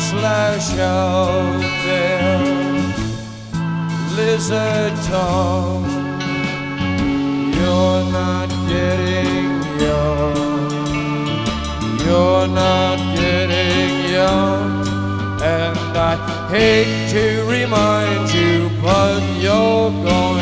slash out there, lizard tongue. You're not getting young. You're not getting young. And I hate to remind you, but you're gone.